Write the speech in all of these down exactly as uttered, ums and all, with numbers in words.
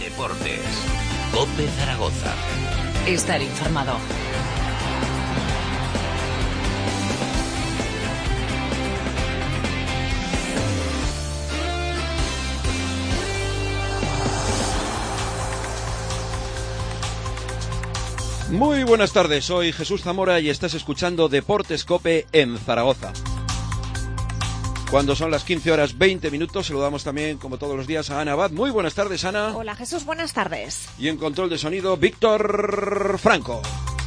Deportes. COPE Zaragoza. Estar informado. Muy buenas tardes, soy Jesús Zamora y estás escuchando Deportes COPE en Zaragoza. Cuando son las quince horas veinte minutos, saludamos también, como todos los días, a Ana Abad. Muy buenas tardes, Ana. Hola, Jesús, buenas tardes. Y en control de sonido, Víctor Franco.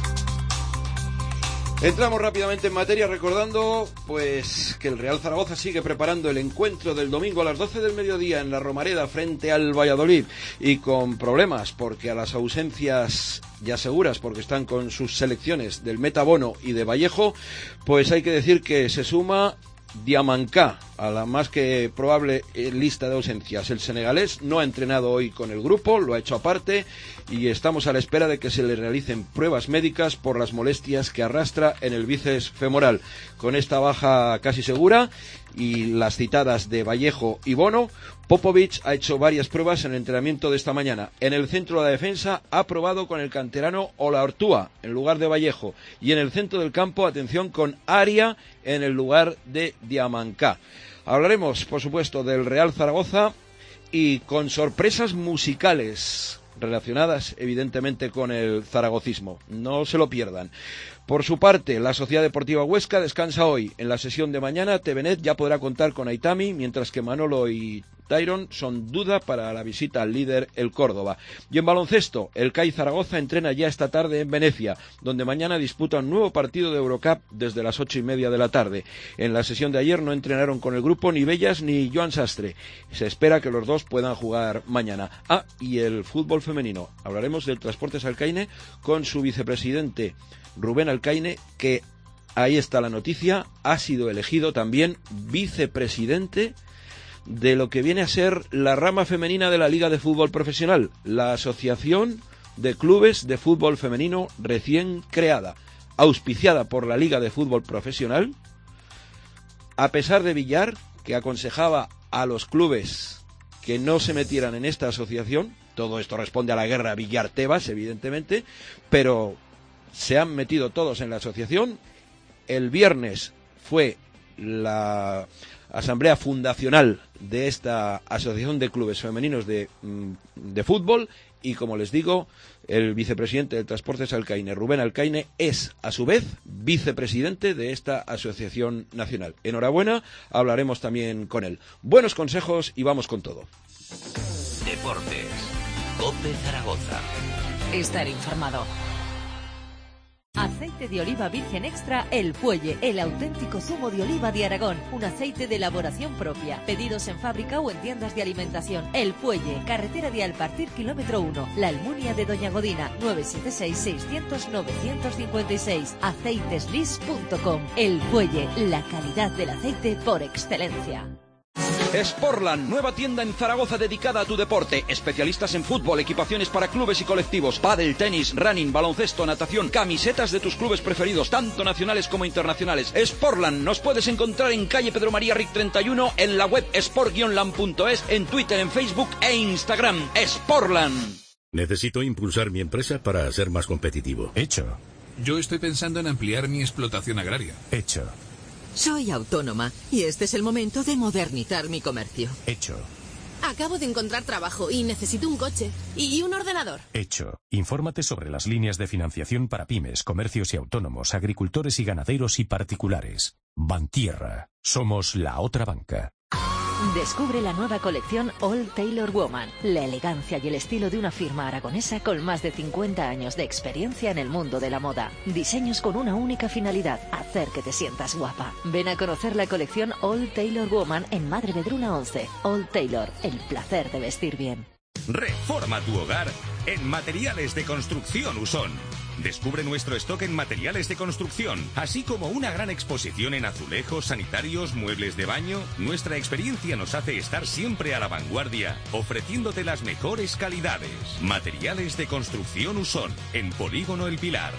Entramos rápidamente en materia recordando pues que el Real Zaragoza sigue preparando el encuentro del domingo a las doce del mediodía en la Romareda frente al Valladolid, y con problemas porque a las ausencias ya seguras, porque están con sus selecciones del Meta Bono y de Vallejo, pues hay que decir que se suma Diamancá a la más que probable lista de ausencias. El senegalés no ha entrenado hoy con el grupo, lo ha hecho aparte, y estamos a la espera de que se le realicen pruebas médicas por las molestias que arrastra en el bíceps femoral. Con esta baja casi segura y las citadas de Vallejo y Bono, Popovic ha hecho varias pruebas en el entrenamiento de esta mañana. En el centro de la defensa ha probado con el canterano Olaortúa en lugar de Vallejo, y en el centro del campo, atención, con Aria en el lugar de Diamancá. Hablaremos, por supuesto, del Real Zaragoza y con sorpresas musicales relacionadas, evidentemente, con el zaragocismo. No se lo pierdan. Por su parte, la Sociedad Deportiva Huesca descansa hoy. En la sesión de mañana, Tevenet ya podrá contar con Aitami, mientras que Manolo y Tyron son duda para la visita al líder, el Córdoba. Y en baloncesto, el C A I Zaragoza entrena ya esta tarde en Venecia, donde mañana disputa un nuevo partido de Eurocup desde las ocho y media de la tarde. En la sesión de ayer no entrenaron con el grupo ni Bellas ni Joan Sastre. Se espera que los dos puedan jugar mañana. Ah, y el fútbol femenino. Hablaremos del Transportes Alcaine con su vicepresidente Rubén Alcaine, que, ahí está la noticia, ha sido elegido también vicepresidente de lo que viene a ser la rama femenina de la Liga de Fútbol Profesional, la Asociación de Clubes de Fútbol Femenino recién creada, auspiciada por la Liga de Fútbol Profesional, a pesar de Villar, que aconsejaba a los clubes que no se metieran en esta asociación. Todo esto responde a la guerra Villar-Tebas, evidentemente, pero se han metido todos en la asociación. El viernes fue la asamblea fundacional de esta asociación de clubes femeninos de, de fútbol, y como les digo, el vicepresidente de Transportes Alcaine, Rubén Alcaine, es a su vez vicepresidente de esta asociación nacional. Enhorabuena, hablaremos también con él. Buenos consejos y vamos con todo. Deportes. COPE Zaragoza. Estar informado. Aceite de oliva virgen extra El Puelle, el auténtico zumo de oliva de Aragón, un aceite de elaboración propia. Pedidos en fábrica o en tiendas de alimentación. El Puelle, carretera de Alpartir, kilómetro uno, La Almunia de Doña Godina, nueve siete seis, seiscientos, novecientos cincuenta y seis, aceiteslis punto com. El Puelle, la calidad del aceite por excelencia. Sportland, nueva tienda en Zaragoza dedicada a tu deporte. Especialistas en fútbol, equipaciones para clubes y colectivos, pádel, tenis, running, baloncesto, natación, camisetas de tus clubes preferidos, tanto nacionales como internacionales. Sportland, nos puedes encontrar en calle Pedro María Ric treinta y uno, en la web sport guion land punto es, en Twitter, en Facebook e Instagram. Sportland. Necesito impulsar mi empresa para ser más competitivo. Hecho. Yo estoy pensando en ampliar mi explotación agraria. Hecho. Soy autónoma y este es el momento de modernizar mi comercio. Hecho. Acabo de encontrar trabajo y necesito un coche y un ordenador. Hecho. Infórmate sobre las líneas de financiación para pymes, comercios y autónomos, agricultores y ganaderos y particulares. Bantierra. Somos la otra banca. Descubre la nueva colección Old Tailor Woman, la elegancia y el estilo de una firma aragonesa con más de cincuenta años de experiencia en el mundo de la moda. Diseños con una única finalidad, hacer que te sientas guapa. Ven a conocer la colección Old Tailor Woman en Madre Vedruna once. Old Tailor, el placer de vestir bien. Reforma tu hogar en Materiales de Construcción Usón. Descubre nuestro stock en materiales de construcción, así como una gran exposición en azulejos, sanitarios, muebles de baño. Nuestra experiencia nos hace estar siempre a la vanguardia, ofreciéndote las mejores calidades. Materiales de Construcción Usón, en Polígono El Pilar.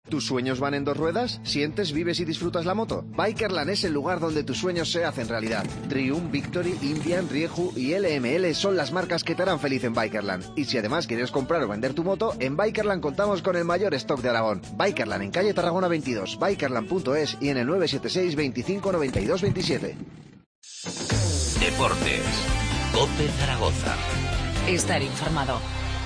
¿Tus sueños van en dos ruedas? ¿Sientes, vives y disfrutas la moto? Bikerland es el lugar donde tus sueños se hacen realidad. Triumph, Victory, Indian, Rieju y L M L son las marcas que te harán feliz en Bikerland. Y si además quieres comprar o vender tu moto, en Bikerland contamos con el mayor stock de Aragón. Bikerland en calle Tarragona veintidós, bikerland punto es y en el nueve siete seis, veinticinco, noventa y dos, veintisiete. Deportes. COPE Zaragoza. Estar informado.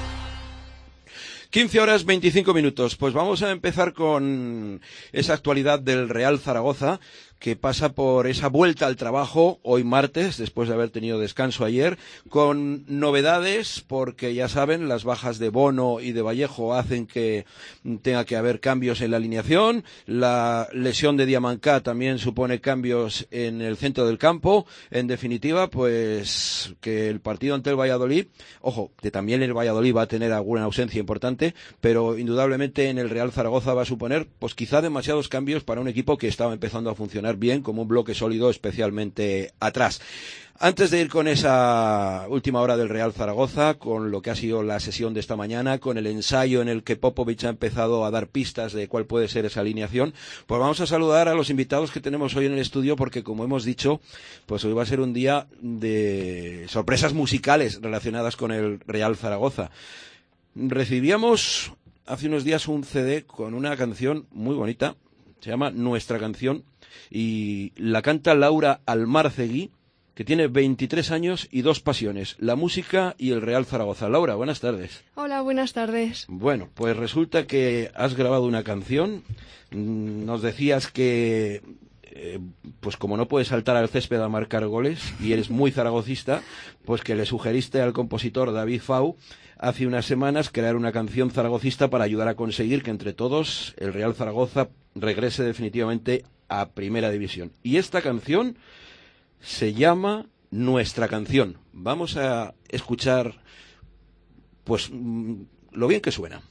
quince horas veinticinco minutos. Pues vamos a empezar con esa actualidad del Real Zaragoza, que pasa por esa vuelta al trabajo hoy martes, después de haber tenido descanso ayer, con novedades, porque ya saben, las bajas de Bono y de Vallejo hacen que tenga que haber cambios en la alineación. La lesión de Diamancá también supone cambios en el centro del campo. En definitiva, pues que el partido ante el Valladolid, ojo, que también el Valladolid va a tener alguna ausencia importante, pero indudablemente en el Real Zaragoza va a suponer, pues quizá demasiados cambios para un equipo que estaba empezando a funcionar bien, como un bloque sólido, especialmente atrás. Antes de ir con esa última hora del Real Zaragoza, con lo que ha sido la sesión de esta mañana, con el ensayo en el que Popovic ha empezado a dar pistas de cuál puede ser esa alineación, pues vamos a saludar a los invitados que tenemos hoy en el estudio, porque como hemos dicho, pues hoy va a ser un día de sorpresas musicales relacionadas con el Real Zaragoza. Recibíamos hace unos días un C D con una canción muy bonita, se llama Nuestra Canción, y la canta Laura Almarcegui, que tiene veintitrés años y dos pasiones, la música y el Real Zaragoza. Laura, buenas tardes. Hola, buenas tardes. Bueno, pues resulta que has grabado una canción, nos decías que, eh, pues como no puedes saltar al césped a marcar goles, y eres muy zaragocista, pues que le sugeriste al compositor David Fau hace unas semanas crear una canción zaragocista para ayudar a conseguir que entre todos el Real Zaragoza regrese definitivamente a Primera División. Y esta canción se llama Nuestra Canción. Vamos a escuchar, pues, lo bien que suena.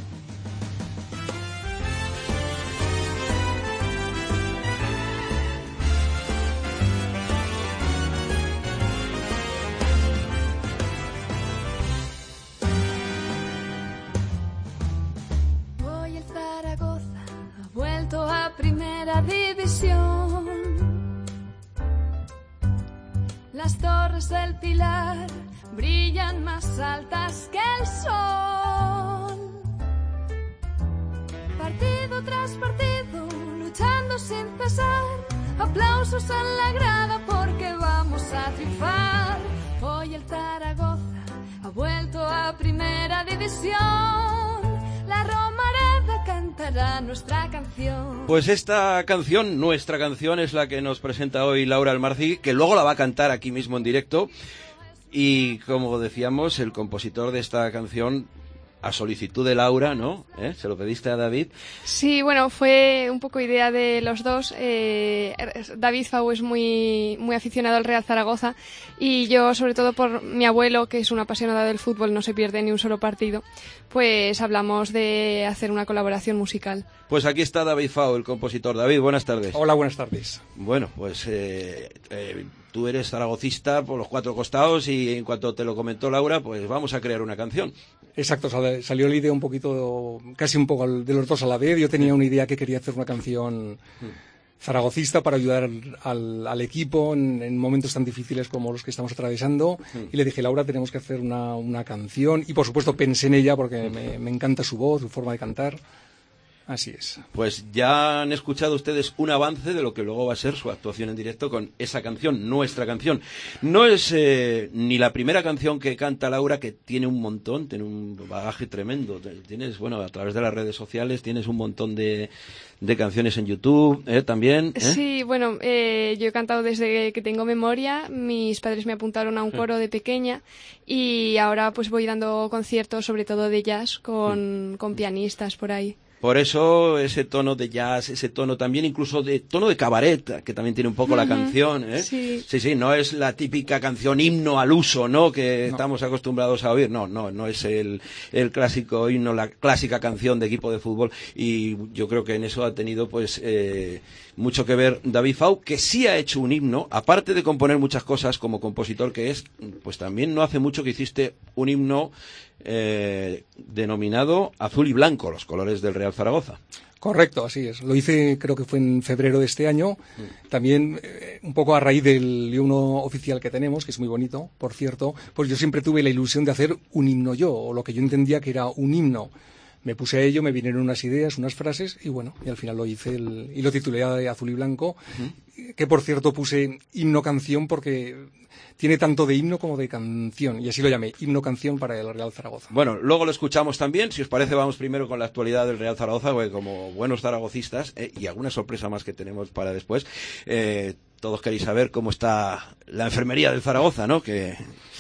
Hoy el Zaragoza ha vuelto a Primera División. Las torres del Pilar brillan más altas que el sol. Partido tras partido, luchando sin cesar. Aplausos en la grada porque vamos a triunfar. Hoy el Zaragoza ha vuelto a Primera División. La Romareda cantará nuestra canción. Pues esta canción, Nuestra Canción, es la que nos presenta hoy Laura Almarcegui, que luego la va a cantar aquí mismo en directo. Y como decíamos, el compositor de esta canción, a solicitud de Laura, ¿no? ¿Eh? ¿Se lo pediste a David? Sí, bueno, fue un poco idea de los dos. Eh, David Fau es muy, muy aficionado al Real Zaragoza y yo, sobre todo por mi abuelo, que es un apasionado del fútbol, no se pierde ni un solo partido, pues hablamos de hacer una colaboración musical. Pues aquí está David Fau, el compositor. David, buenas tardes. Hola, buenas tardes. Bueno, pues eh, eh, tú eres zaragocista por los cuatro costados y en cuanto te lo comentó Laura, pues vamos a crear una canción. Exacto, salió la idea un poquito, casi un poco de los dos a la vez. Yo tenía una idea que quería hacer una canción zaragocista para ayudar al, al equipo en, en momentos tan difíciles como los que estamos atravesando. Y le dije, Laura, tenemos que hacer una, una canción. Y por supuesto pensé en ella porque me, me encanta su voz, su forma de cantar. Así es. Pues ya han escuchado ustedes un avance de lo que luego va a ser su actuación en directo con esa canción, Nuestra Canción. No es eh, ni la primera canción que canta Laura, que tiene un montón, tiene un bagaje tremendo. Tienes, bueno, a través de las redes sociales tienes un montón de, de canciones en YouTube, ¿eh? También. ¿eh? Sí, bueno, eh, yo he cantado desde que tengo memoria. Mis padres me apuntaron a un coro de pequeña y ahora pues voy dando conciertos, sobre todo de jazz, con, con pianistas por ahí. Por eso ese tono de jazz, ese tono también incluso de tono de cabaret, que también tiene un poco uh-huh. la canción, ¿eh? Sí. sí, sí, no es la típica canción himno al uso, ¿no? Que no. estamos acostumbrados a oír, no, no, no es el, el clásico himno, la clásica canción de equipo de fútbol, y yo creo que en eso ha tenido pues eh, mucho que ver David Fau, que sí ha hecho un himno, aparte de componer muchas cosas como compositor que es, pues también no hace mucho que hiciste un himno Eh, denominado Azul y Blanco, los colores del Real Zaragoza. Correcto, así es. Lo hice, creo que fue en febrero de este año. Mm. También, eh, un poco a raíz del himno oficial que tenemos, que es muy bonito, por cierto, pues yo siempre tuve la ilusión de hacer un himno yo, o lo que yo entendía que era un himno. Me puse a ello, me vinieron unas ideas, unas frases, y bueno, y al final lo hice el, y lo titulé de Azul y Blanco, mm. que por cierto puse himno canción porque tiene tanto de himno como de canción, y así lo llamé, himno canción para el Real Zaragoza. Bueno, luego lo escuchamos también. Si os parece, vamos primero con la actualidad del Real Zaragoza, porque como buenos zaragocistas, eh, y alguna sorpresa más que tenemos para después, eh, todos queréis saber cómo está la enfermería del Zaragoza, ¿no? Que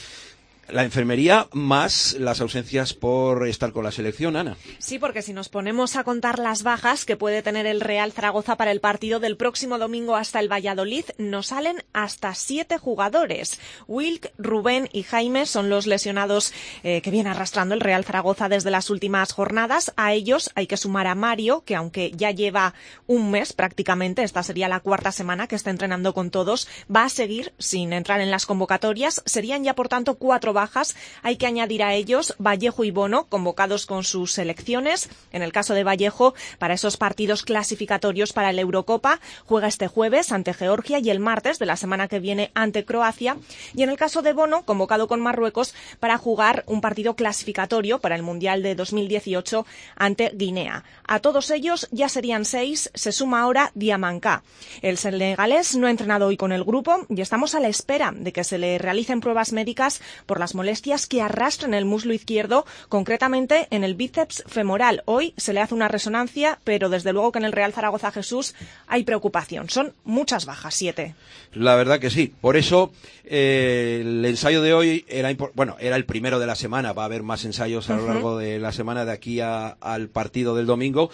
la enfermería más las ausencias por estar con la selección, Ana. Sí, porque si nos ponemos a contar las bajas que puede tener el Real Zaragoza para el partido del próximo domingo hasta el Valladolid, nos salen hasta siete jugadores. Wilk, Rubén y Jaime son los lesionados eh, que viene arrastrando el Real Zaragoza desde las últimas jornadas. A ellos hay que sumar a Mario, que aunque ya lleva un mes prácticamente, esta sería la cuarta semana que está entrenando con todos, va a seguir sin entrar en las convocatorias. Serían ya, por tanto, cuatro bajas. Hay que añadir a ellos Vallejo y Bono, convocados con sus selecciones. En el caso de Vallejo, para esos partidos clasificatorios para la Eurocopa, juega este jueves ante Georgia y el martes de la semana que viene ante Croacia. Y en el caso de Bono, convocado con Marruecos para jugar un partido clasificatorio para el Mundial de dos mil dieciocho ante Guinea. A todos ellos ya serían seis, se suma ahora Diamancá. El senegalés no ha entrenado hoy con el grupo y estamos a la espera de que se le realicen pruebas médicas por las molestias que arrastran el muslo izquierdo, concretamente en el bíceps femoral. Hoy se le hace una resonancia, pero desde luego que en el Real Zaragoza, Jesús, hay preocupación. Son muchas bajas, siete. La verdad que sí. Por eso eh, el ensayo de hoy era bueno, era el primero de la semana. Va a haber más ensayos a lo largo de la semana de aquí a, al partido del domingo,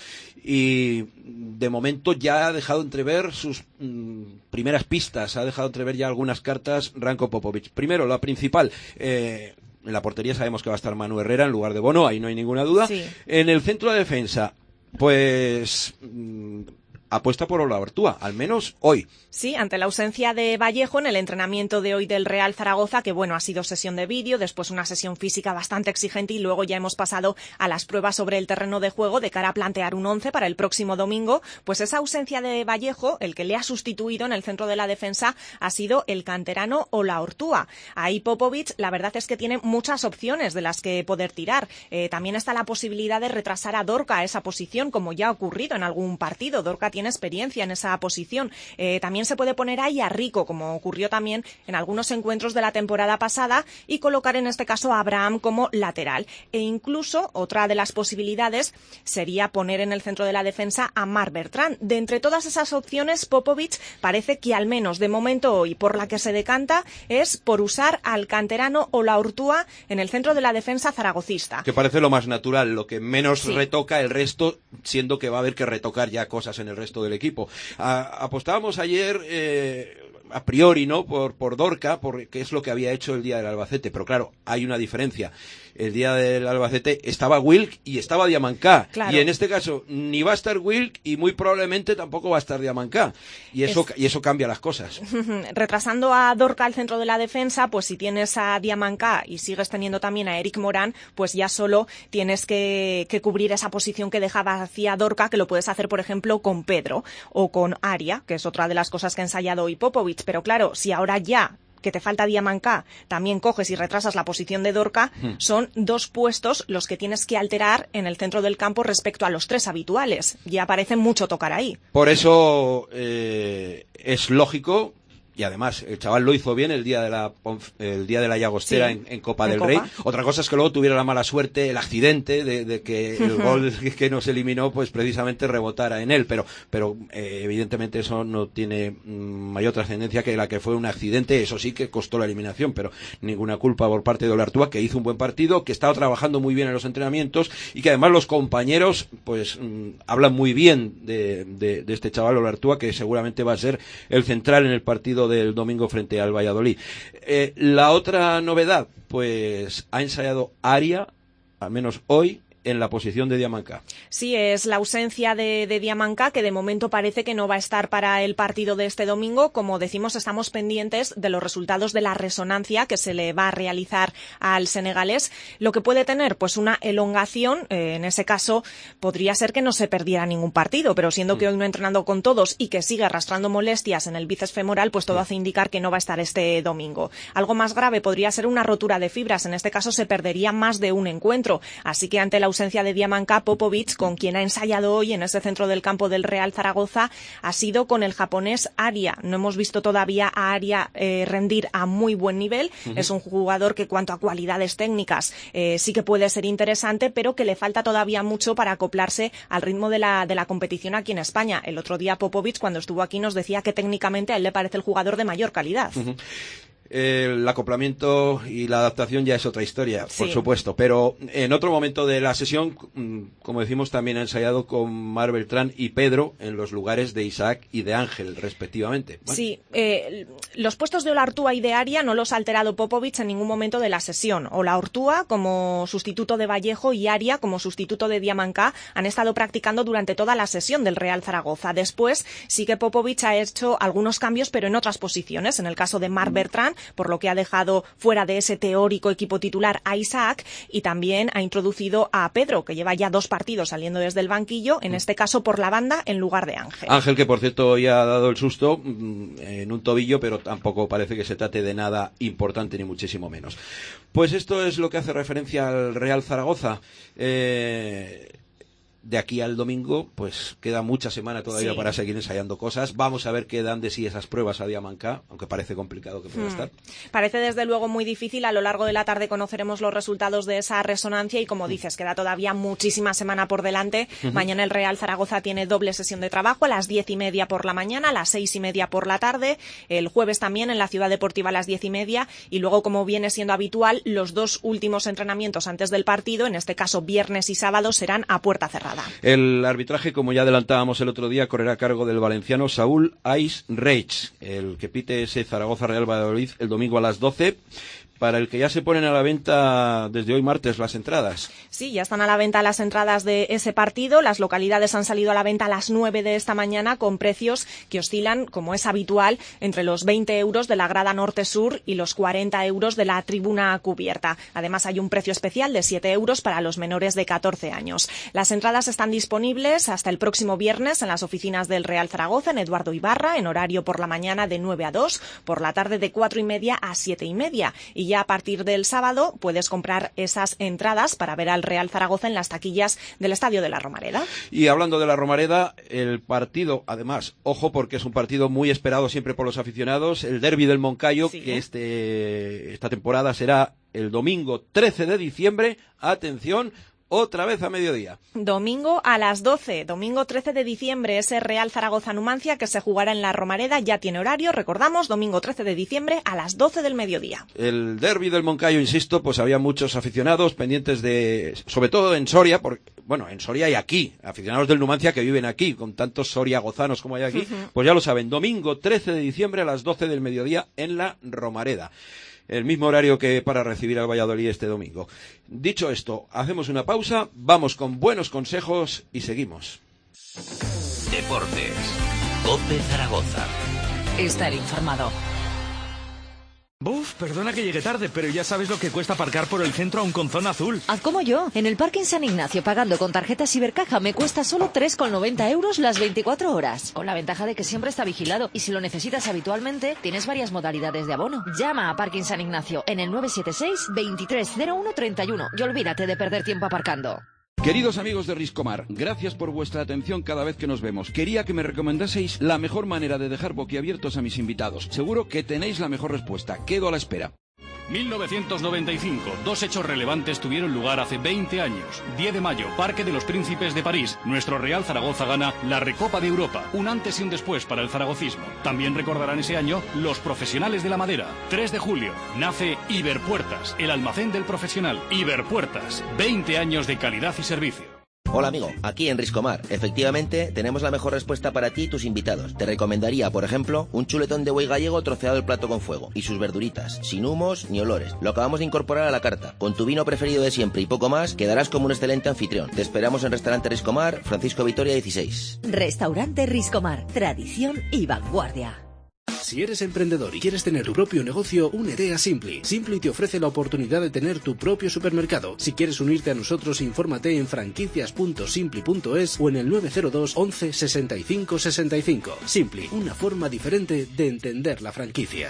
y de momento ya ha dejado entrever sus mm, primeras pistas, ha dejado entrever ya algunas cartas Ranko Popovic. Primero, la principal, eh, en la portería sabemos que va a estar Manu Herrera en lugar de Bono, ahí no hay ninguna duda. Sí. En el centro de defensa, pues mm, apuesta por Olaortúa, al menos hoy. Sí, ante la ausencia de Vallejo en el entrenamiento de hoy del Real Zaragoza, que bueno, ha sido sesión de vídeo, después una sesión física bastante exigente y luego ya hemos pasado a las pruebas sobre el terreno de juego de cara a plantear un once para el próximo domingo. Pues esa ausencia de Vallejo, el que le ha sustituido en el centro de la defensa, ha sido el canterano Olaortúa. Ahí Popovic, la verdad es que tiene muchas opciones de las que poder tirar. Eh, también está la posibilidad de retrasar a Dorca a esa posición, como ya ha ocurrido en algún partido. Dorca tiene experiencia en esa posición. Eh, también se puede poner ahí a Rico, como ocurrió también en algunos encuentros de la temporada pasada, y colocar en este caso a Abraham como lateral. E incluso otra de las posibilidades sería poner en el centro de la defensa a Marc Bertrand. De entre todas esas opciones, Popovic parece que al menos de momento hoy por la que se decanta es por usar al canterano Olaortúa en el centro de la defensa zaragocista. Que parece lo más natural, lo que menos sí. retoca el resto, siendo que va a haber que retocar ya cosas en el resto del equipo. A, apostábamos ayer eh, a priori, ¿no? Por, por Dorca, por qué es lo que había hecho el día del Albacete, pero claro, hay una diferencia. El día del Albacete estaba Wilk y estaba Diamancá, claro. Y en este caso ni va a estar Wilk y muy probablemente tampoco va a estar Diamancá, y eso es... y eso cambia las cosas. Retrasando a Dorca al centro de la defensa, pues si tienes a Diamancá y sigues teniendo también a Eric Morán, pues ya solo tienes que, que cubrir esa posición que dejaba hacia Dorca, que lo puedes hacer por ejemplo con Pedro o con Aria, que es otra de las cosas que ha ensayado hoy Popovic. Pero claro, si ahora ya que te falta Diamancá, también coges y retrasas la posición de Dorca, hmm. son dos puestos los que tienes que alterar en el centro del campo respecto a los tres habituales. Ya parece mucho tocar ahí. Por eso eh, es lógico. Y además, el chaval lo hizo bien el día de la el día de la Llagostera, sí, en, en Copa en del Copa. Rey. Otra cosa es que luego tuviera la mala suerte, el accidente de, de que el gol que nos eliminó, pues precisamente rebotara en él. Pero, pero eh, evidentemente eso no tiene mm, mayor trascendencia que la que fue un accidente. Eso sí que costó la eliminación, pero ninguna culpa por parte de Olaortúa, que hizo un buen partido, que estaba trabajando muy bien en los entrenamientos y que además los compañeros, pues mm, hablan muy bien de, de, de este chaval Olaortúa, que seguramente va a ser el central en el partido del domingo frente al Valladolid. Eh, la otra novedad, pues ha ensayado Aria, al menos hoy, en la posición de Diamanca. Sí, es la ausencia de, de Diamanca, que de momento parece que no va a estar para el partido de este domingo. Como decimos, estamos pendientes de los resultados de la resonancia que se le va a realizar al senegalés. Lo que puede tener, pues una elongación, eh, en ese caso podría ser que no se perdiera ningún partido, pero siendo que hoy no ha entrenado con todos y que sigue arrastrando molestias en el bíceps femoral, pues todo hace indicar que no va a estar este domingo. Algo más grave podría ser una rotura de fibras. En este caso se perdería más de un encuentro. Así que ante la ausencia de Diamanca, Popovic, con quien ha ensayado hoy en ese centro del campo del Real Zaragoza, ha sido con el japonés Aria. No hemos visto todavía a Aria eh, rendir a muy buen nivel. Uh-huh. Es un jugador que, cuanto a cualidades técnicas, eh, sí que puede ser interesante, pero que le falta todavía mucho para acoplarse al ritmo de la, de la competición aquí en España. El otro día Popovic, cuando estuvo aquí, nos decía que técnicamente a él le parece el jugador de mayor calidad. Uh-huh. El acoplamiento y la adaptación ya es otra historia, por sí. supuesto, pero en otro momento de la sesión, como decimos, también ha ensayado con Marc Beltrán y Pedro en los lugares de Isaac y de Ángel, respectivamente. Bueno. Sí, eh, los puestos de Olaortúa y de Aria no los ha alterado Popovic en ningún momento de la sesión. Olaortúa como sustituto de Vallejo y Aria como sustituto de Diamanca han estado practicando durante toda la sesión del Real Zaragoza. Después sí que Popovic ha hecho algunos cambios, pero en otras posiciones. En el caso de Marc Beltrán, por lo que ha dejado fuera de ese teórico equipo titular a Isaac, y también ha introducido a Pedro, que lleva ya dos partidos saliendo desde el banquillo, en este caso por la banda en lugar de Ángel. Ángel, que por cierto hoy ha dado el susto en un tobillo, pero tampoco parece que se trate de nada importante, ni muchísimo menos. Pues esto es lo que hace referencia al Real Zaragoza. Eh... De aquí al domingo, pues queda mucha semana todavía sí. para seguir ensayando cosas. Vamos a ver qué dan de sí esas pruebas a Diamanca, aunque parece complicado que pueda hmm. estar. Parece desde luego muy difícil. A lo largo de la tarde conoceremos los resultados de esa resonancia y, como dices, queda todavía muchísima semana por delante. Uh-huh. Mañana el Real Zaragoza tiene doble sesión de trabajo, a las diez y media por la mañana, a las seis y media por la tarde. El jueves también en la Ciudad Deportiva a las diez y media. Y luego, como viene siendo habitual, los dos últimos entrenamientos antes del partido, en este caso viernes y sábado, serán a puerta cerrada. El arbitraje, como ya adelantábamos el otro día, correrá a cargo del valenciano Saúl Ais Reich, el que pite ese Zaragoza Real Valladolid el domingo a las doce, para el que ya se ponen a la venta desde hoy martes las entradas. Sí, ya están a la venta las entradas de ese partido. Las localidades han salido a la venta a las nueve de esta mañana con precios que oscilan, como es habitual, entre los veinte euros de la grada norte-sur y los cuarenta euros de la tribuna cubierta. Además, hay un precio especial de siete euros para los menores de catorce años. Las entradas están disponibles hasta el próximo viernes en las oficinas del Real Zaragoza, en Eduardo Ibarra, en horario por la mañana de nueve a dos, por la tarde de cuatro y media a siete y media. Y ya a partir del sábado puedes comprar esas entradas para ver al Real Zaragoza en las taquillas del Estadio de la Romareda. Y hablando de la Romareda, el partido, además, ojo, porque es un partido muy esperado siempre por los aficionados, el derbi del Moncayo, sí. que este esta temporada será el domingo trece de diciembre, atención, otra vez a mediodía. Domingo a las doce, domingo trece de diciembre, ese Real Zaragoza-Numancia que se jugará en la Romareda, ya tiene horario, recordamos, domingo trece de diciembre a las doce del mediodía. El derbi del Moncayo, insisto, pues había muchos aficionados pendientes de, sobre todo en Soria, porque, bueno, en Soria y aquí, aficionados del Numancia que viven aquí, con tantos soriagozanos como hay aquí, uh-huh. pues ya lo saben, domingo trece de diciembre a las doce del mediodía en la Romareda. El mismo horario que para recibir al Valladolid este domingo. Dicho esto, hacemos una pausa, vamos con buenos consejos y seguimos. Deportes. COPE Zaragoza. Estar informado. Buf, perdona que llegue tarde, pero ya sabes lo que cuesta aparcar por el centro aún con zona azul. Haz como yo. En el Parking San Ignacio, pagando con tarjeta Cibercaja, me cuesta solo tres con noventa euros las veinticuatro horas. Con la ventaja de que siempre está vigilado. Y si lo necesitas habitualmente, tienes varias modalidades de abono. Llama a Parking San Ignacio en el nueve siete seis, veintitrés cero uno treinta y uno y olvídate de perder tiempo aparcando. Queridos amigos de Riscomar, gracias por vuestra atención cada vez que nos vemos. Quería que me recomendaseis la mejor manera de dejar boquiabiertos a mis invitados. Seguro que tenéis la mejor respuesta. Quedo a la espera. mil novecientos noventa y cinco. Dos hechos relevantes tuvieron lugar hace veinte años. diez de mayo, Parque de los Príncipes de París. Nuestro Real Zaragoza gana la Recopa de Europa. Un antes y un después para el zaragocismo. También recordarán ese año los profesionales de la madera. tres de julio, nace Iberpuertas, el almacén del profesional. Iberpuertas, veinte años de calidad y servicio. Hola amigo, aquí en Riscomar. Efectivamente, tenemos la mejor respuesta para ti y tus invitados. Te recomendaría, por ejemplo, un chuletón de buey gallego troceado al plato con fuego y sus verduritas, sin humos ni olores. Lo acabamos de incorporar a la carta. Con tu vino preferido de siempre y poco más, quedarás como un excelente anfitrión. Te esperamos en Restaurante Riscomar, Francisco Vitoria dieciséis. Restaurante Riscomar, tradición y vanguardia. Si eres emprendedor y quieres tener tu propio negocio, únete a Simply. Simply te ofrece la oportunidad de tener tu propio supermercado. Si quieres unirte a nosotros, infórmate en franquicias punto simply punto es o en el nueve cero dos once sesenta y cinco sesenta y cinco. Simply, una forma diferente de entender la franquicia.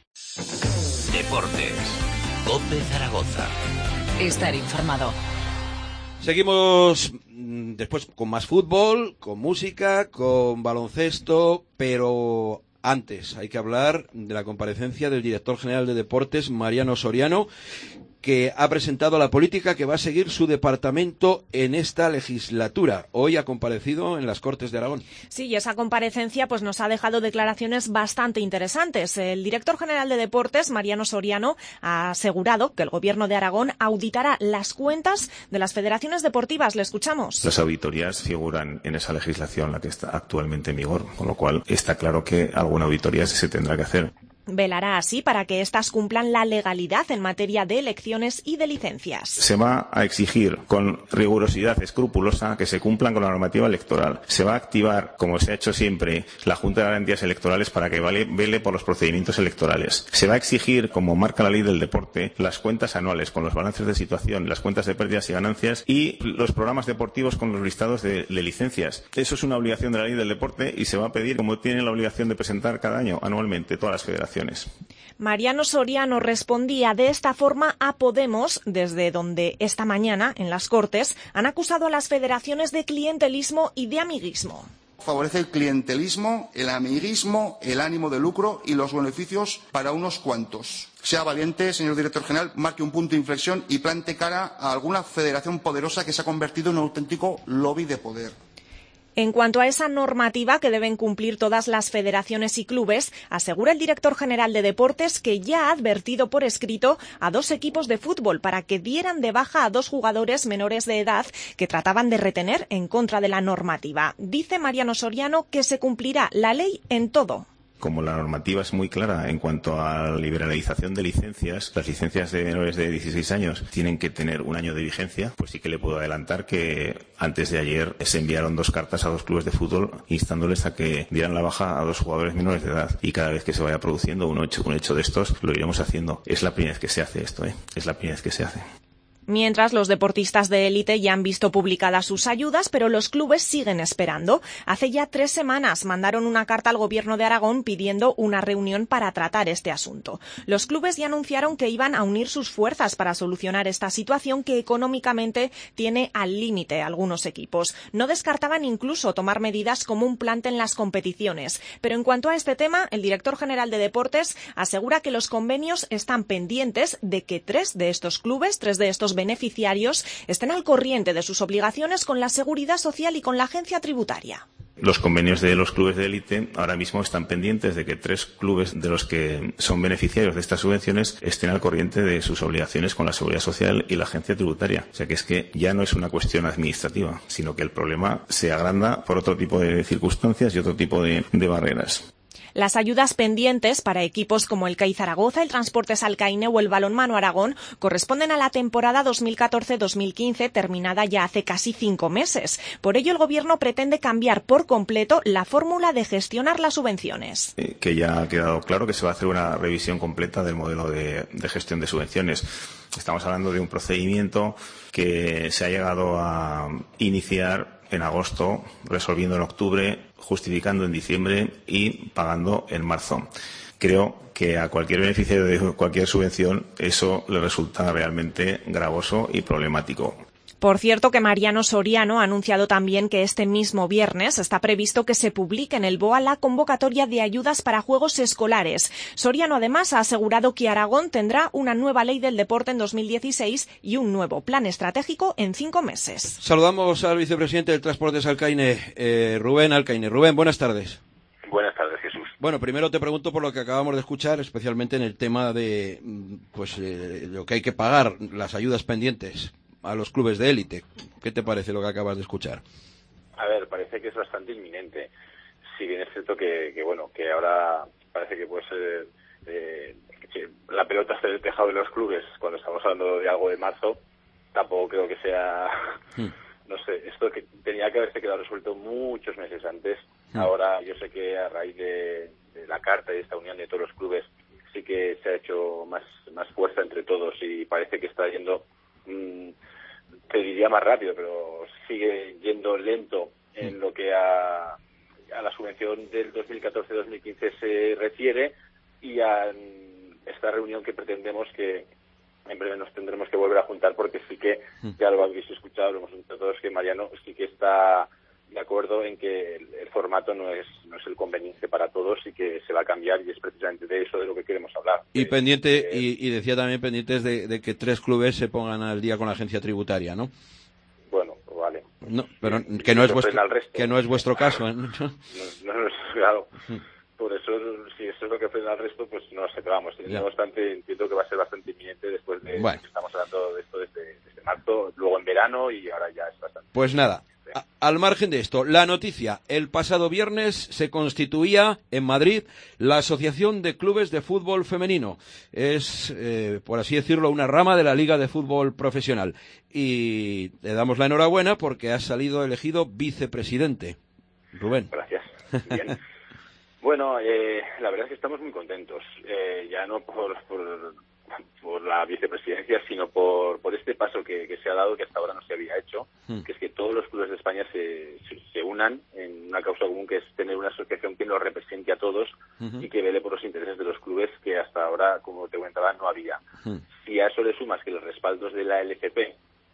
Deportes. COPE Zaragoza. Estar informado. Seguimos después con más fútbol, con música, con baloncesto, pero antes hay que hablar de la comparecencia del director general de Deportes, Mariano Soriano, que ha presentado la política que va a seguir su departamento en esta legislatura. Hoy ha comparecido en las Cortes de Aragón. Sí, y esa comparecencia pues nos ha dejado declaraciones bastante interesantes. El director general de Deportes, Mariano Soriano, ha asegurado que el Gobierno de Aragón auditará las cuentas de las federaciones deportivas. Le escuchamos. Las auditorías figuran en esa legislación, la que está actualmente en vigor, con lo cual está claro que alguna auditoría se tendrá que hacer. Velará así para que éstas cumplan la legalidad en materia de elecciones y de licencias. Se va a exigir con rigurosidad escrupulosa que se cumplan con la normativa electoral. Se va a activar, como se ha hecho siempre, la Junta de Garantías Electorales para que vale, vele por los procedimientos electorales. Se va a exigir, como marca la ley del deporte, las cuentas anuales con los balances de situación, las cuentas de pérdidas y ganancias y los programas deportivos con los listados de, de licencias. Eso es una obligación de la ley del deporte y se va a pedir, como tienen la obligación de presentar cada año, anualmente, todas las federaciones. Mariano Soriano respondía de esta forma a Podemos, desde donde esta mañana, en las Cortes, han acusado a las federaciones de clientelismo y de amiguismo. Favorece el clientelismo, el amiguismo, el ánimo de lucro y los beneficios para unos cuantos. Sea valiente, señor director general, marque un punto de inflexión y plante cara a alguna federación poderosa que se ha convertido en un auténtico lobby de poder. En cuanto a esa normativa que deben cumplir todas las federaciones y clubes, asegura el director general de Deportes que ya ha advertido por escrito a dos equipos de fútbol para que dieran de baja a dos jugadores menores de edad que trataban de retener en contra de la normativa. Dice Mariano Soriano que se cumplirá la ley en todo. Como la normativa es muy clara en cuanto a la liberalización de licencias, las licencias de menores de dieciséis años tienen que tener un año de vigencia, pues sí que le puedo adelantar que antes de ayer se enviaron dos cartas a dos clubes de fútbol instándoles a que dieran la baja a dos jugadores menores de edad. Y cada vez que se vaya produciendo un hecho, un hecho de estos, lo iremos haciendo. Es la primera vez que se hace esto, ¿eh? Es la primera vez que se hace. Mientras, los deportistas de élite ya han visto publicadas sus ayudas, pero los clubes siguen esperando. Hace ya tres semanas mandaron una carta al Gobierno de Aragón pidiendo una reunión para tratar este asunto. Los clubes ya anunciaron que iban a unir sus fuerzas para solucionar esta situación que económicamente tiene al límite a algunos equipos. No descartaban incluso tomar medidas como un plante en las competiciones. Pero en cuanto a este tema, el director general de Deportes asegura que los convenios están pendientes de que tres de estos clubes, tres de estos beneficiarios estén al corriente de sus obligaciones con la Seguridad Social y con la Agencia Tributaria. Los convenios de los clubes de élite ahora mismo están pendientes de que tres clubes de los que son beneficiarios de estas subvenciones estén al corriente de sus obligaciones con la Seguridad Social y la Agencia Tributaria. O sea que es que ya no es una cuestión administrativa, sino que el problema se agranda por otro tipo de circunstancias y otro tipo de, de barreras. Las ayudas pendientes para equipos como el C A I Zaragoza, el Transportes Alcaine o el Balonmano Aragón corresponden a la temporada dos mil catorce dos mil quince, terminada ya hace casi cinco meses. Por ello, el Gobierno pretende cambiar por completo la fórmula de gestionar las subvenciones. Eh, que ya ha quedado claro que se va a hacer una revisión completa del modelo de, de gestión de subvenciones. Estamos hablando de un procedimiento que se ha llegado a iniciar en agosto, resolviendo en octubre, justificando en diciembre y pagando en marzo. Creo que a cualquier beneficiario de cualquier subvención eso le resulta realmente gravoso y problemático. Por cierto, que Mariano Soriano ha anunciado también que este mismo viernes está previsto que se publique en el BOA la convocatoria de ayudas para juegos escolares. Soriano además ha asegurado que Aragón tendrá una nueva ley del deporte en dos mil dieciséis y un nuevo plan estratégico en cinco meses. Saludamos al vicepresidente del Transportes Alcaine, eh, Rubén Alcaine. Rubén, buenas tardes. Buenas tardes, Jesús. Bueno, primero te pregunto por lo que acabamos de escuchar, especialmente en el tema de pues eh, lo que hay que pagar, las ayudas pendientes. a los clubes de élite. ¿Qué te parece lo que acabas de escuchar? A ver, parece que es bastante inminente. Si bien es cierto que, que bueno, que ahora parece que puede ser eh, que la pelota está en el tejado de los clubes cuando estamos hablando de algo de marzo, tampoco creo que sea, hmm. no sé, esto que tenía que haberse quedado resuelto muchos meses antes. Hmm. Ahora yo sé que a raíz de, de la carta y de esta unión de todos los clubes sí que se ha hecho más, más fuerza entre todos y parece que está yendo, mmm, te diría más rápido, pero sigue yendo lento en lo que a, a la subvención del dos mil catorce dos mil quince se refiere y a esta reunión que pretendemos que en breve nos tendremos que volver a juntar porque sí que, ya lo habéis escuchado, lo hemos escuchado todos, que Mariano sí que está de acuerdo en que el, el formato no es no es el conveniente para todos y que se va a cambiar y es precisamente de eso de lo que queremos hablar. Y de, pendiente, de, y, y decía también pendientes de, de que tres clubes se pongan al día con la agencia tributaria, ¿no? Bueno, vale. No, pero sí, que no es vuestro que no es vuestro caso, ¿eh? No, no, no es claro. Por eso, si eso es lo que frena al resto, pues no sé, pero vamos, no obstante, entiendo que va a ser bastante inminente después de bueno. que estamos hablando de esto desde, desde marzo, luego en verano y ahora ya es bastante. Pues nada, a, al margen de esto, la noticia, el pasado viernes se constituía en Madrid la Asociación de Clubes de Fútbol Femenino. Es, eh, por así decirlo, una rama de la Liga de Fútbol Profesional. Y le damos la enhorabuena porque ha salido elegido vicepresidente. Rubén. Gracias. Bien. Bueno, eh, la verdad es que estamos muy contentos, eh, ya no por, por, por la vicepresidencia, sino por, por este paso que, que se ha dado, que hasta ahora no se había hecho, mm. que es que todos los clubes de España se, se, se unan en una causa común, que es tener una asociación que nos represente a todos uh-huh. y que vele por los intereses de los clubes, que hasta ahora, como te comentaba, no había. Uh-huh. Si a eso le sumas que los respaldos de la L F P,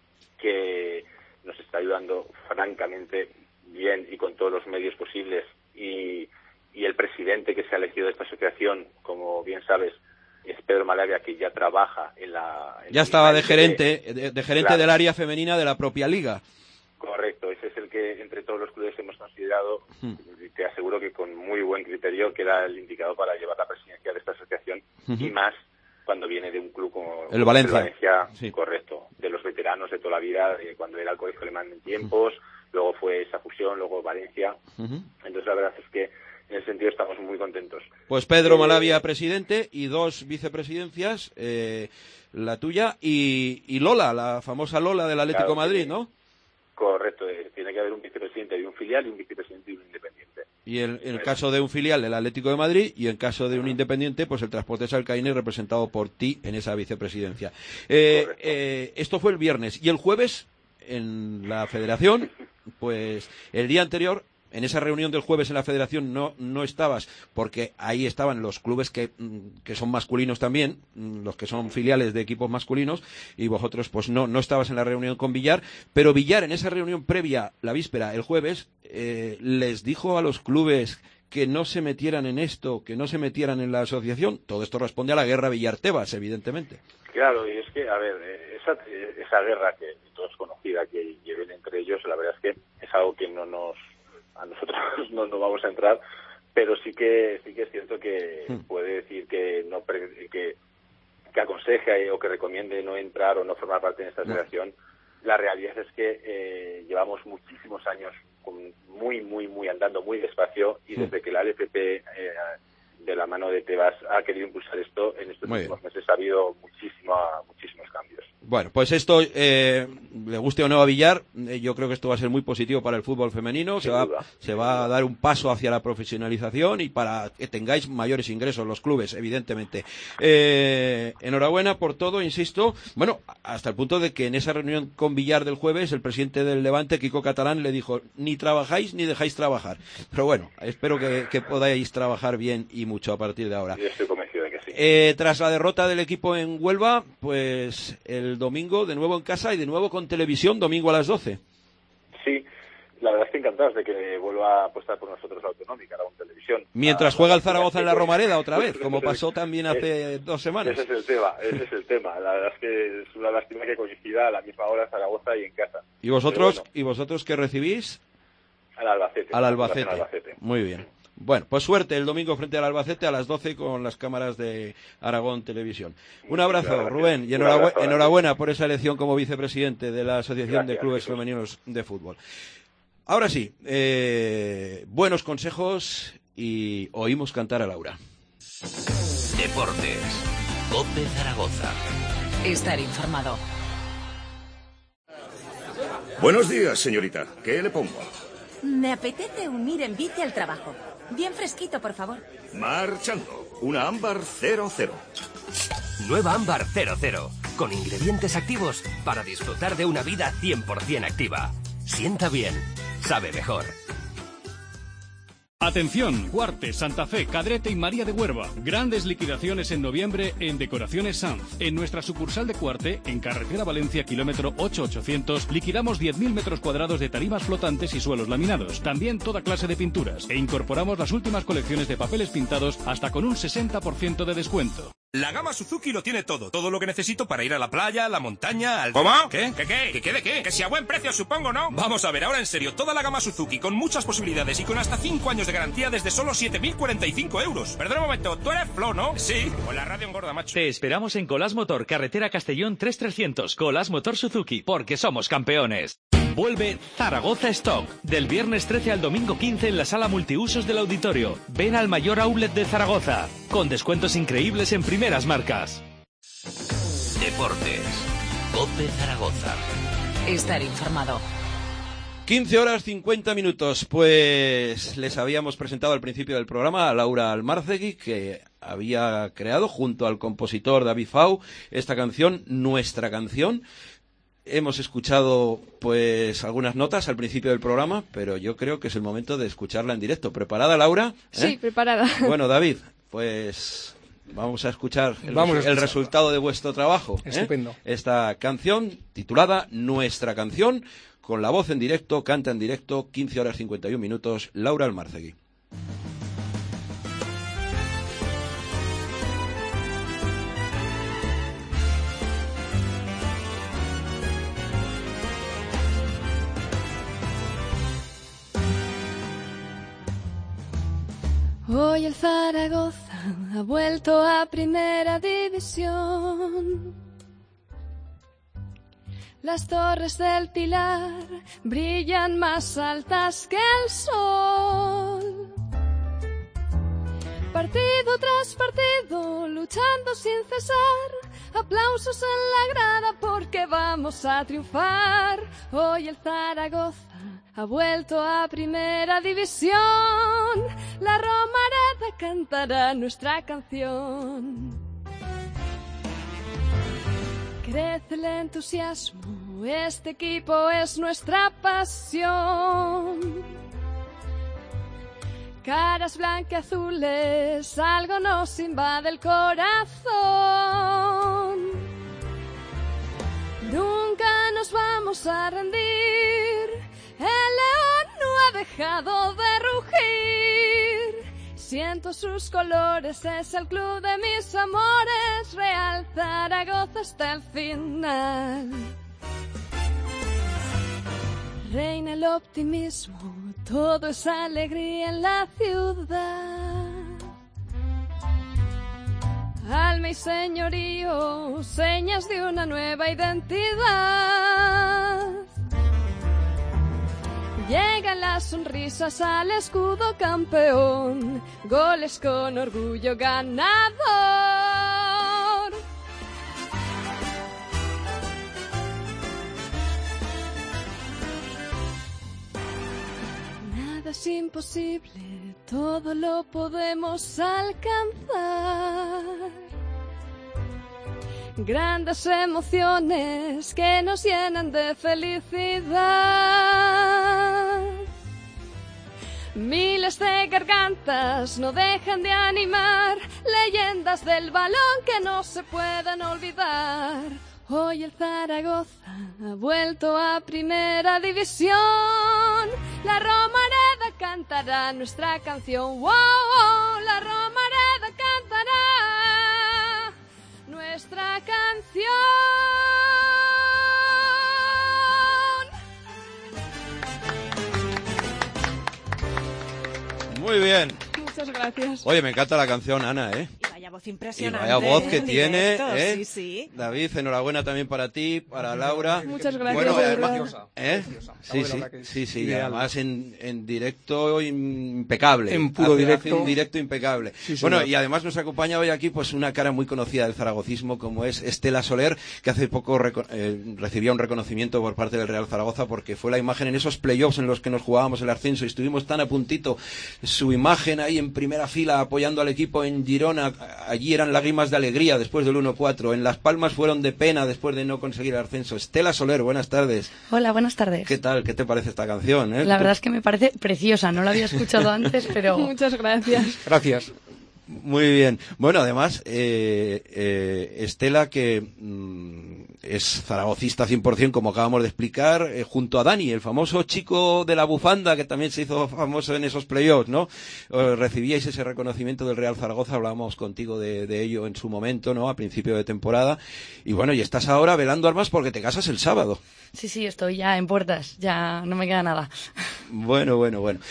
que nos está ayudando francamente bien y con todos los medios posibles, y y el presidente que se ha elegido de esta asociación, como bien sabes, es Pedro Malavia, que ya trabaja en la... En ya estaba de gerente, de, de gerente claro. del área femenina de la propia liga. Correcto, ese es el que entre todos los clubes hemos considerado, hmm. y te aseguro que con muy buen criterio, que era el indicado para llevar la presidencia de esta asociación, hmm. y más cuando viene de un club como el Valencia, el Valencia sí. correcto, de los veteranos de toda la vida, de cuando era el Colegio Alemán en tiempos, hmm. luego fue esa fusión, luego Valencia, hmm. entonces la verdad es que en ese sentido estamos muy contentos. Pues Pedro Malavia, presidente, y dos vicepresidencias, eh, la tuya y, y Lola, la famosa Lola del Atlético claro, Madrid, ¿no? Correcto, eh, tiene que haber un vicepresidente de un filial y un vicepresidente y un independiente. Y en el, el caso de un filial del Atlético de Madrid y en caso de un independiente, pues el Transportes Alcaine representado por ti en esa vicepresidencia. Eh, eh, esto fue el viernes y el jueves en la Federación, pues el día anterior. En esa reunión del jueves en la Federación no, no estabas, porque ahí estaban los clubes que, que son masculinos también, los que son filiales de equipos masculinos, y vosotros pues no, no estabas en la reunión con Villar, pero Villar en esa reunión previa, la víspera, el jueves, eh, les dijo a los clubes que no se metieran en esto, que no se metieran en la asociación. Todo esto responde a la guerra Villar-Tebas, evidentemente. Claro, y es que, a ver, esa, esa guerra que todos conocida que lleven entre ellos, la verdad es que es algo que no nos... a nosotros no nos vamos a entrar, pero sí que sí que es cierto que hmm. puede decir que no que, que aconseja o que recomiende no entrar o no formar parte de esta asociación. No. La realidad es que eh, llevamos muchísimos años con muy muy muy andando muy despacio y hmm. desde que la L F P eh, de la mano de Tebas ha querido impulsar esto, en estos muy últimos bien. meses ha habido muchísimo, muchísimos cambios. Bueno, pues esto, eh, le guste o no a Villar, eh, yo creo que esto va a ser muy positivo para el fútbol femenino, se va, se va a dar un paso hacia la profesionalización y para que tengáis mayores ingresos los clubes, evidentemente. Eh, enhorabuena por todo, insisto, bueno, hasta el punto de que en esa reunión con Villar del jueves, el presidente del Levante, Kiko Catalán, le dijo, ni trabajáis ni dejáis trabajar. Pero bueno, espero que, que podáis trabajar bien y mucho a partir de ahora. Yo estoy convencido de que sí. Eh, tras la derrota del equipo en Huelva, pues el domingo de nuevo en casa y de nuevo con televisión, domingo a las doce. Sí, la verdad estoy encantados de que vuelva a apostar por nosotros la Autonómica, la televisión. Mientras ah, juega el Zaragoza en la Romareda otra vez, como pasó también hace es, dos semanas. Ese es el tema, ese es el tema. La verdad es que es una lástima que coincida a la misma hora Zaragoza y en casa. ¿Y vosotros, bueno, ¿y vosotros qué recibís? Al Albacete. Al Albacete. Albacete. Muy bien. Bueno, pues suerte el domingo frente al Albacete a las doce con las cámaras de Aragón Televisión. Un abrazo, Rubén, y enhorabuena, enhorabuena por esa elección como vicepresidente de la Asociación Gracias, de Clubes chicos. Femeninos de Fútbol. Ahora sí, eh, buenos consejos y oímos cantar a Laura. Deportes. COPE Zaragoza. Estar informado. Buenos días, señorita. ¿Qué le pongo? Me apetece un ir en bici al trabajo. Bien fresquito, por favor. Marchando. Una ámbar cero cero. Nueva ámbar cero cero. Con ingredientes activos para disfrutar de una vida cien por ciento activa. Sienta bien. Sabe mejor. Atención, Cuarte, Santa Fe, Cadrete y María de Huerva. Grandes liquidaciones en noviembre en Decoraciones Sanz. En nuestra sucursal de Cuarte, en Carretera Valencia, kilómetro ocho ochocientos, liquidamos diez mil metros cuadrados de tarimas flotantes y suelos laminados. También toda clase de pinturas. E incorporamos las últimas colecciones de papeles pintados hasta con un sesenta por ciento de descuento. La gama Suzuki lo tiene todo. Todo lo que necesito para ir a la playa, a la montaña, al... ¿Cómo? ¿Qué? ¿Qué qué? ¿Qué qué de qué? Que si a buen precio, supongo, ¿no? Vamos a ver, ahora en serio, toda la gama Suzuki con muchas posibilidades y con hasta cinco años de garantía desde solo siete mil cuarenta y cinco euros. Perdón un momento, tú eres Flo, ¿no? Sí. Con la radio engorda, macho. Te esperamos en Colas Motor, carretera Castellón tres trescientos. Colas Motor Suzuki, porque somos campeones. Vuelve Zaragoza Stock. Del viernes trece al domingo quince en la sala multiusos del auditorio. Ven al mayor outlet de Zaragoza. Con descuentos increíbles en primeras marcas. Deportes. COPE Zaragoza. Estar informado. quince horas cincuenta minutos. Pues les habíamos presentado al principio del programa a Laura Almarcegui, que había creado junto al compositor David Fau esta canción, Nuestra Canción. Hemos escuchado pues algunas notas al principio del programa, pero yo creo que es el momento de escucharla en directo. ¿Preparada, Laura? ¿Eh? Sí, preparada. Bueno, David, pues vamos a escuchar el, vamos a escuchar. el resultado de vuestro trabajo. Estupendo. ¿eh? Esta canción titulada Nuestra Canción, con la voz en directo, canta en directo, quince horas cincuenta y un minutos, Laura Almarcegui. Hoy el Zaragoza ha vuelto a Primera División. Las torres del Pilar brillan más altas que el sol. Partido tras partido, luchando sin cesar, aplausos en la grada porque vamos a triunfar. Hoy el Zaragoza ha vuelto a Primera División. La Romareda cantará nuestra canción. Crece el entusiasmo, este equipo es nuestra pasión. Caras blanqueazules, algo nos invade el corazón. Nunca nos vamos a rendir, el león no ha dejado de rugir. Siento sus colores, es el club de mis amores, Real Zaragoza hasta el final. Reina el optimismo, todo es alegría en la ciudad. Alma y señorío, señas de una nueva identidad. Llegan las sonrisas al escudo campeón, goles con orgullo ganador. Nada es imposible, todo lo podemos alcanzar. Grandes emociones que nos llenan de felicidad. Miles de gargantas no dejan de animar, leyendas del balón que no se pueden olvidar. Hoy el Zaragoza ha vuelto a Primera División. La Romareda cantará nuestra canción. ¡Wow! La Romareda cantará nuestra canción. Muy bien. Muchas gracias. Oye, me encanta la canción, Ana, ¿eh? Y vaya voz impresionante. Y vaya voz que en tiene, directo, ¿eh? Sí, sí. David, enhorabuena también para ti, para Laura. Muchas gracias. Bueno, de además, verdad. ¿eh? Sí, sí, sí, sí, y además en, en directo impecable. En puro Hace- directo. hace un directo impecable. Sí, bueno, señor. y además nos acompaña hoy aquí pues una cara muy conocida del zaragocismo como es Estela Soler, que hace poco reco- eh, recibía un reconocimiento por parte del Real Zaragoza porque fue la imagen en esos playoffs en los que nos jugábamos el ascenso y estuvimos tan a puntito. Su imagen ahí en primera fila apoyando al equipo en Girona, allí eran lágrimas de alegría después del uno cuatro. En Las Palmas fueron de pena después de no conseguir el ascenso. Estela Soler, buenas tardes. Hola, buenas tardes. ¿Qué tal? ¿Qué te parece esta canción? eh? La Tú- verdad es que me parece preciosa, no la había escuchado antes, pero... Muchas gracias. Gracias. Muy bien. Bueno, además, eh, eh, Estela, que mm, es zaragocista cien por ciento, como acabamos de explicar, eh, junto a Dani, el famoso chico de la bufanda, que también se hizo famoso en esos playoffs, ¿no? Eh, recibíais ese reconocimiento del Real Zaragoza, hablábamos contigo de, de ello en su momento, ¿no? A principio de temporada. Y bueno, y estás ahora velando armas porque te casas el sábado. Sí, sí, estoy ya en puertas, ya no me queda nada. Bueno, bueno, bueno.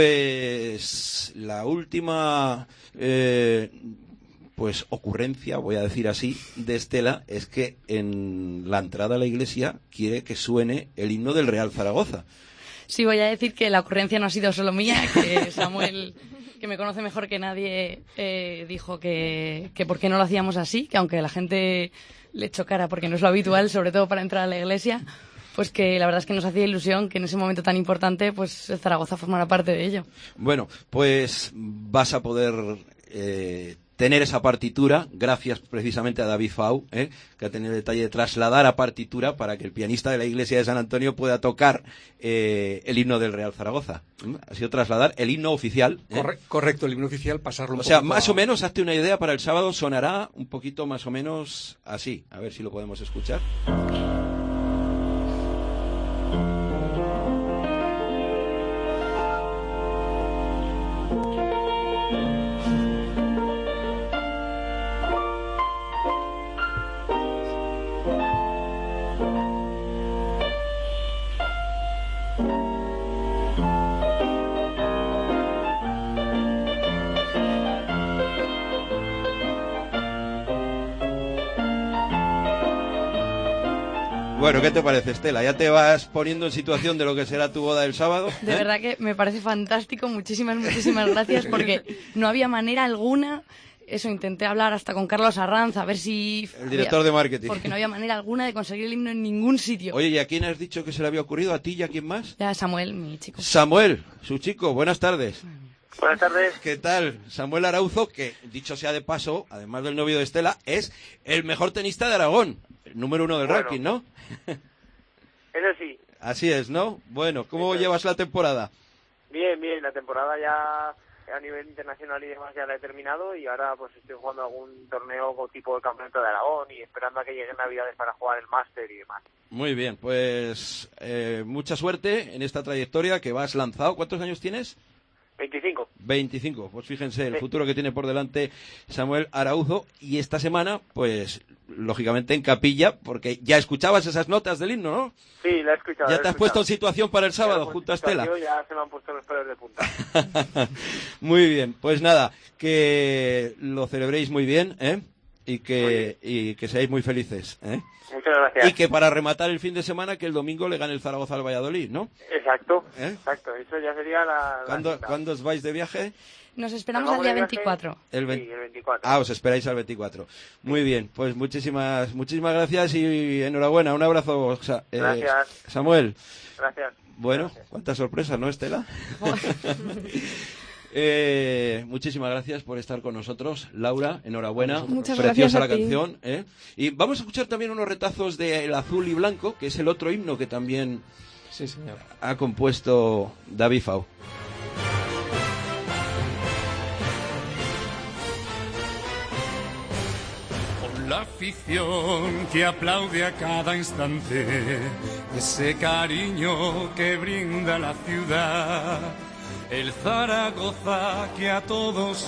Pues la última eh, pues ocurrencia, voy a decir así, de Estela es que en la entrada a la iglesia quiere que suene el himno del Real Zaragoza. Sí, voy a decir que la ocurrencia no ha sido solo mía, que Samuel, que me conoce mejor que nadie, eh, dijo que, que por qué no lo hacíamos así, que aunque la gente le chocara porque no es lo habitual, sobre todo para entrar a la iglesia, pues que la verdad es que nos hacía ilusión que en ese momento tan importante pues el Zaragoza formara parte de ello. Bueno, pues vas a poder eh, tener esa partitura gracias precisamente a David Fau, ¿eh? que ha tenido el detalle de trasladar a partitura para que el pianista de la iglesia de San Antonio pueda tocar eh, el himno del Real Zaragoza. ¿Mm? Ha sido trasladar el himno oficial. ¿eh? Corre- correcto, el himno oficial, pasarlo un O sea, poquito más a- o menos, hazte una idea, para el sábado sonará un poquito más o menos así. A ver si lo podemos escuchar. Bueno, ¿qué te parece, Estela? ¿Ya te vas poniendo en situación de lo que será tu boda del sábado? De ¿Eh? verdad que me parece fantástico, muchísimas, muchísimas gracias, porque no había manera alguna, eso, intenté hablar hasta con Carlos Arranz, a ver si... El director de marketing. Porque no había manera alguna de conseguir el himno en ningún sitio. Oye, ¿y a quién has dicho que se le había ocurrido? ¿A ti y a quién más? Ya, Samuel, mi chico. Samuel, su chico, buenas tardes. Buenas tardes. ¿Qué tal? Samuel Arauzo, que, dicho sea de paso, además del novio de Estela, es el mejor tenista de Aragón, el número uno del Bueno. ranking, ¿no? Eso sí. Así es, ¿no? Bueno, ¿cómo llevas la temporada? Bien, bien. La temporada ya a nivel internacional y demás ya la he terminado y ahora pues estoy jugando algún torneo con tipo de campeonato de Aragón y esperando a que lleguen Navidades para jugar el máster y demás. Muy bien, pues eh, mucha suerte en esta trayectoria que vas lanzado. ¿Cuántos años tienes? veinticinco. veinticinco, pues fíjense el Sí. futuro que tiene por delante Samuel Arauzo. Y esta semana, pues, lógicamente en capilla, porque ya escuchabas esas notas del himno, ¿no? Sí, la he escuchado. Ya la he te has escuchado. puesto en situación para el sábado, Ya, junto a pues, Estela. Ya se me han puesto los pelos de punta. Muy bien, pues nada, que lo celebréis muy bien, ¿eh? Y que, y que seáis muy felices, ¿eh? Muchas gracias. Y que para rematar el fin de semana, que el domingo le gane el Zaragoza al Valladolid, ¿no? Exacto, ¿Eh? exacto. Eso ya sería la... la ¿Cuándo, cita. ¿Cuándo os vais de viaje? Nos esperamos Nos al día vamos de viaje. veinticuatro. El vein- Sí, el veinticuatro. Ah, os esperáis al veinticuatro. Muy bien, pues muchísimas muchísimas gracias y enhorabuena. Un abrazo, Sa- eh, Gracias. Samuel. Gracias. Bueno, cuántas sorpresas, ¿no, Estela? Eh, muchísimas gracias por estar con nosotros, Laura, enhorabuena, Muchas preciosa gracias la a ti. canción, ¿eh? Y vamos a escuchar también unos retazos de El Azul y Blanco, que es el otro himno que también Sí, señor. ha compuesto David Fau. Con la afición que aplaude a cada instante, ese cariño que brinda la ciudad, el Zaragoza que a todos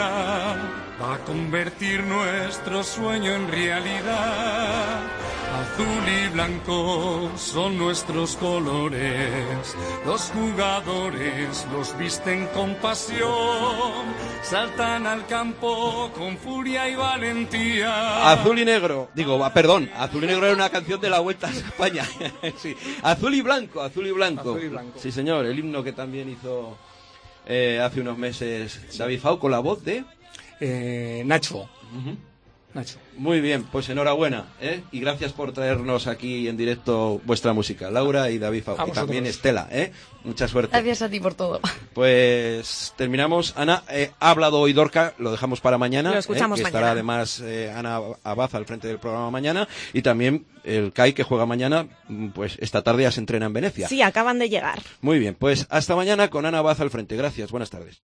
ilusiona, va a convertir nuestro sueño en realidad. Azul y blanco son nuestros colores, los jugadores los visten con pasión, saltan al campo con furia y valentía. Azul y negro, digo, perdón, Azul y negro era una canción de la Vuelta a España. Sí. Azul y blanco, azul y blanco. Azul y blanco. Sí, señor, el himno que también hizo eh, hace unos meses David Fau con la voz de eh, Nacho. Uh-huh. Nacho. Muy bien, pues enhorabuena, ¿eh? Y gracias por traernos aquí en directo vuestra música, Laura y David Fau, y también Estela, ¿eh? Mucha suerte. Gracias a ti por todo. Pues terminamos. Ana, eh, ha hablado hoy Dorca, lo dejamos para mañana. Lo escuchamos eh, que mañana. estará además eh, Ana Abad al frente del programa mañana, y también el C A I que juega mañana, pues esta tarde ya se entrena en Venecia. Sí, acaban de llegar. Muy bien, pues hasta mañana con Ana Abad al frente. Gracias, buenas tardes.